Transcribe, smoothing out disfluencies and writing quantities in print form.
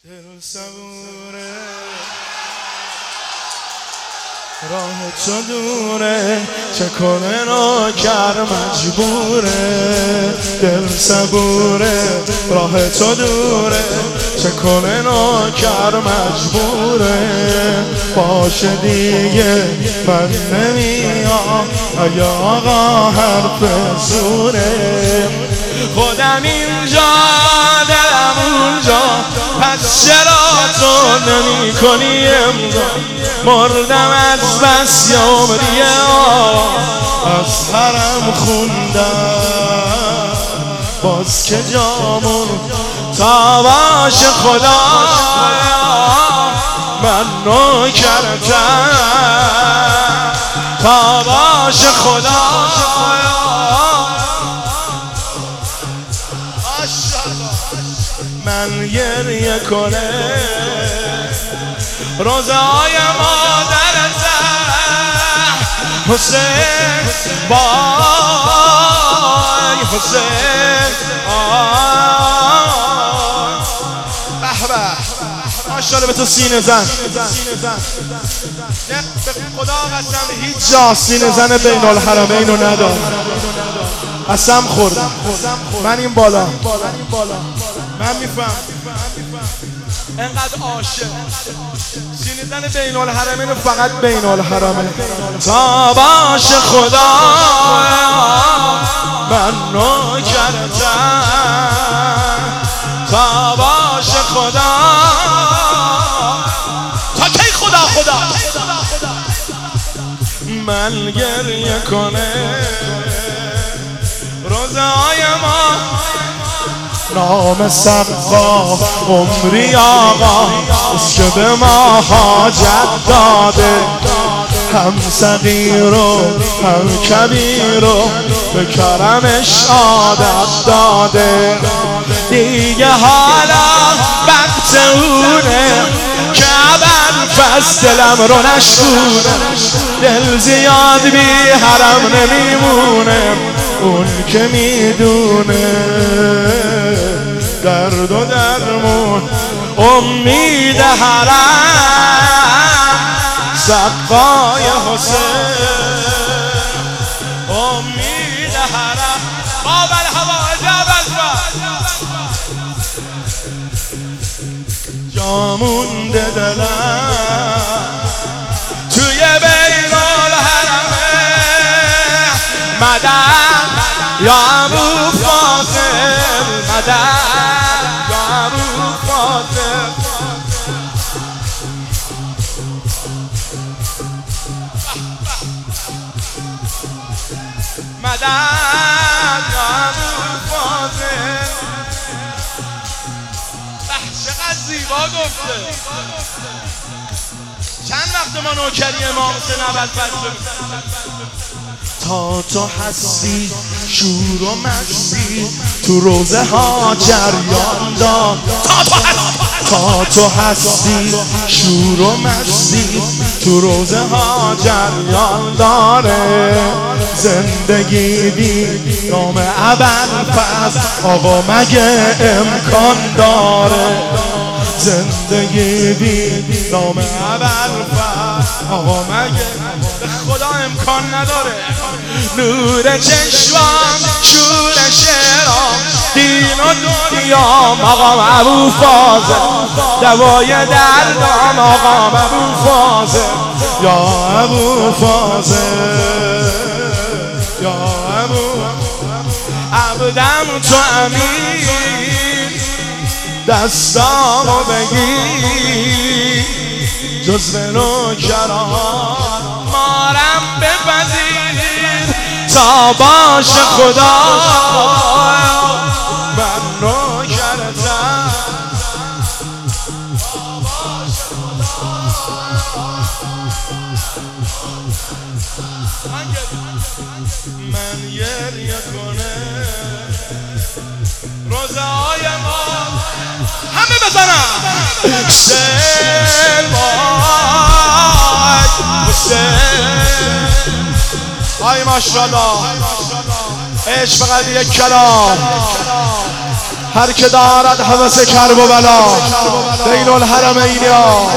دل صبوره راه تو دوره چه کنه نوکر مجبوره دل صبوره راه تو دوره چه کنه نوکر مجبوره باشه دیگه من نمیام اگه آقا حرف زوره خودم اینجا دلم اونجا پس چرا تو نمی کنی امضا مردم از بس عمریه از حرم خوندم باز که جامون تا باش خدا من نوکرتم تا باش خدا من گریه کنه روزهای مادر حسین بای حسین به به ماشاءالله به تو سینه زن نه به خدا قسم هیچ جا سینه زن بین الحرمین رو ندارم قسم خوردم من این بالا من میفهم انقدر عاشق سینه زن بین الحرمین فقط بین الحرمین تا باش خدا من نوکرتم تا باش خدا تا کی خدا من گریه کنه روزهای ما نام سقا عمری آقا از که به ما حاجت داده هم صغیر و هم کبیر و به کرمش عادت داده دیگه حالا وقت اونه که پس دلم رو نشکونه دل زیاد بی حرم نمیمونه اون که میدونه درد و درمون امید حرم سقای حسین امید حرم باب الهوا عجب جا مونده دلم توی بین الحرمه مدد یا ابو فاضل مدد یا ابو فاضل مدد یا ابو فاضل چقدر زیبا گفته چند وقت ما نوکری امام حسین ابوالفضل تا تو هستی شور و مستی تو روزه ها جریان دار تا تو هستی شور و مستی تو روزه ها جریان داره زندگی بی نام ابوالفضل آقا مگه امکان داره زندگی بی نام ابوالفضل آقا مگه به خدا امکان نداره نور چشمام شور شعرام دین و دنیام آقام ابوالفضل دوای دردام آقام ابوالفضل یا ابوالفضل یا عبدم تو امین دستامو بگیر جزو نوکران مارم بپذیر تا باش خدا من نوکرتم من گریه کنه روزهای ما همه بزنم حسین بای حسین آی ماشاءالله عشق فقط یک کلام هر که دارد هوس کرب و بلا بین الحرمین یا